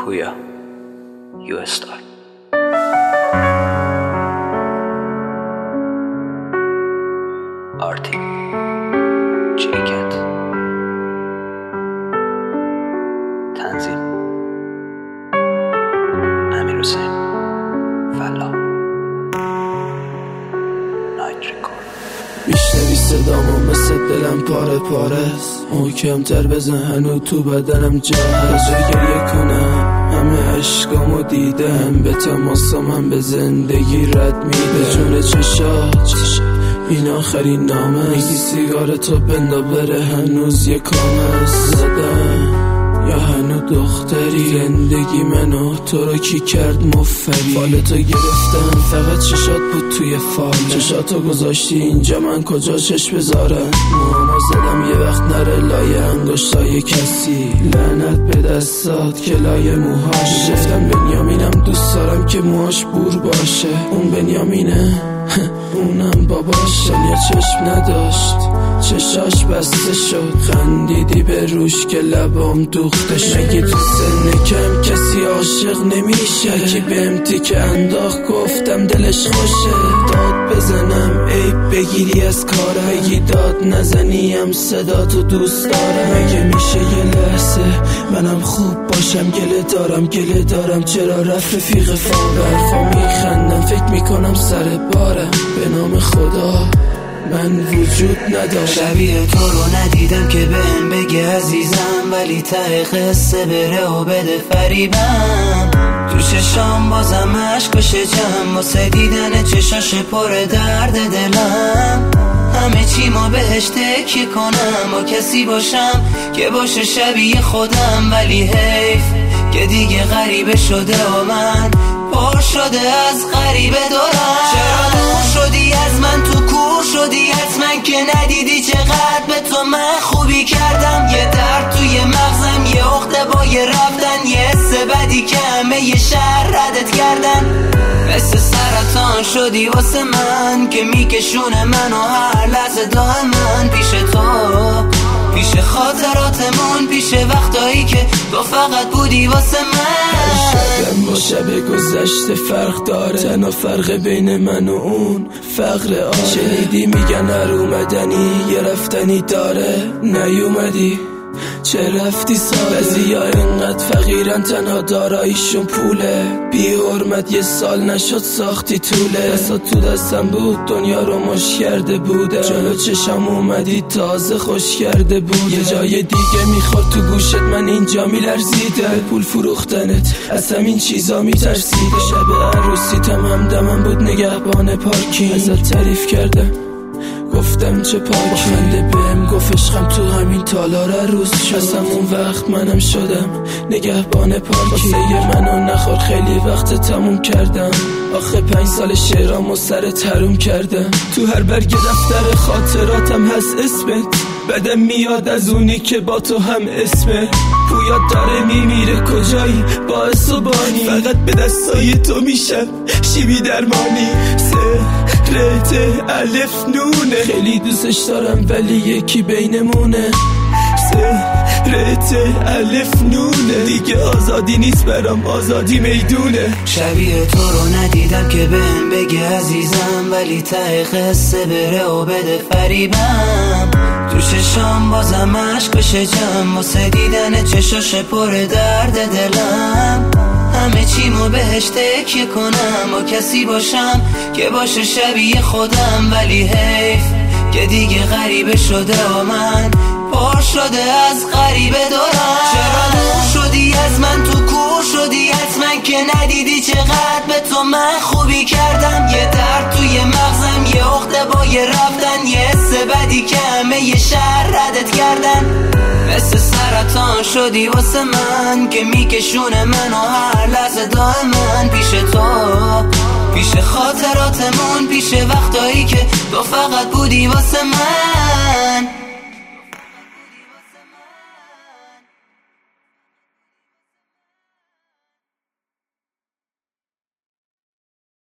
Kuya, US style. RT جیکت تنظیم امیر حسین فلا نایت ریکورد. بیشتری صدامو مثل دلم پاره پاره است، محکم‌تر بزن هنو تو بدنم جا هست. گریه کنم همه عشقامو دیدم، به تماسم هم به زندگی رد میده. جون چشات این آخرین نامه، میگی سیگارتو بندا بره هنوز یه کام هست. زدم یا هنو دختری، زندگی منو تو رو کی کرد مفری. فالتو گرفتم فقط چشات بود توی فال، چشاتو گذاشتی اینجا من کجا چش بذارم. موهامو زدم یه وقت نره لای انگشتای کسی، لعنت به دستات که لای موهاش. گفتم بنیامینم دوست دارم که موهاش بور باشه، اون بنیامینه اونم باباش. یا چشم نداشت چشاش بسته شد، خندیدی به روش که لبام دوختش. مگه تو سن کم کسی عاشق نمیشه؟ کی بهم تیکه انداخت گفتم دلش خوشه. داد بزنم عیب بگیری از کارم، بگی داد نزنیم صدا تو دوست دارم. مگه میشه یه لحظه منم خوب باشم؟ گله دارم چرا رفیق برفا میخندم، فکر میکنم سر بارم. به نام خدا من وجود ندارم. شبیه تو رو ندیدم که بهم بگه عزیزم، ولی ته قصه بره و بده فریبم. تو چشام بازم عشق بشه جمع، واسه دیدن چشاش پر درد دلم. همه چی ما بهش تکیه کنم، با کسی باشم که باشه شبیه خودم. ولی حیف که دیگه غریبه شده و من پر شده از غریبه دارم. چرا دور شدی از من، تو کور شدی حتما که ندیدی چقدر به تو من خوبی کردم. یه درد توی مغزم، یه عقده با یه رفتن، یه حس بدی که همه یه شهر ردت کردن. مثل سرطان شدی واسه من که میکشونه منو هر لحظه دائما پیش تو، پیش خاطراتمون، پیش وقتایی که تو فقط بودی واسه من. شبم با شب گذشته فرق داره، تنها فرق بین من و اون فقر آره. شنیدی میگن هر اومدنی یه رفتنی داره، نیومدی چه رفتی ساله. بعضیا اینقدر فقیرن تنها داراییشون پوله، بی حرمت یه سال نشد ساختی طوله. دستات تو دستم بود دنیا رو مش کرده بوده، جلو چشم اومدی تازه خوش کرده بوده. یه جای دیگه میخورد تو گوشت من اینجا میلرزیده، پول فروختنت از همین چیزا میترسیده. شب عروسیتم همدمم بود نگهبان پارکینگ، ازت تعریف کرده گفتم چه پاکی. خنده بهم گفت عشقم تو همین تالار روز شد. از همون وقت منم شدم نگهبان پارکی. واسه منو نخور خیلی وقت تموم کردم، آخه 5 سال شعرامو سر تروم کردم. تو هر برگ دفتر خاطراتم هست اسمت، بدم میاد از اونی که با تو هم اسمه. پویات داره میمیره کجایی باعث و بانی، فقط به دستای تو میشم شیبی درمانی. رت الف نونه، خیلی دوستش دارم ولی یکی بینمونه. رت الف نونه، دیگه آزادی نیست برام، آزادی میدونه. شبیه تو رو ندیدم که بهم بگه عزیزم، ولی ته قصه بره و بده فریبم. تو چشام بازم عشق بشه جمع، واسه دیدن چشاش پر درد دلم. همه چی مو بهش تکیه کنم، با کسی باشم که باشه شبیه خودم. ولی حیف که دیگه غریبه شده و من پر شده از غریبه دارم. چرا دور شدی از من، تو کور شدی حتما که ندیدی چقدر به تو من خوبی کردم. یه درد توی مغزم، یه عقده با یه رفتن، یه حس بدی که همه یه شهر ردت کردن. مثل سرطان شدی واسه من که میکشونه منو هر لحظه دائما پیش تو، پیش خاطراتمون، پیش وقتایی که تو فقط بودی واسه من.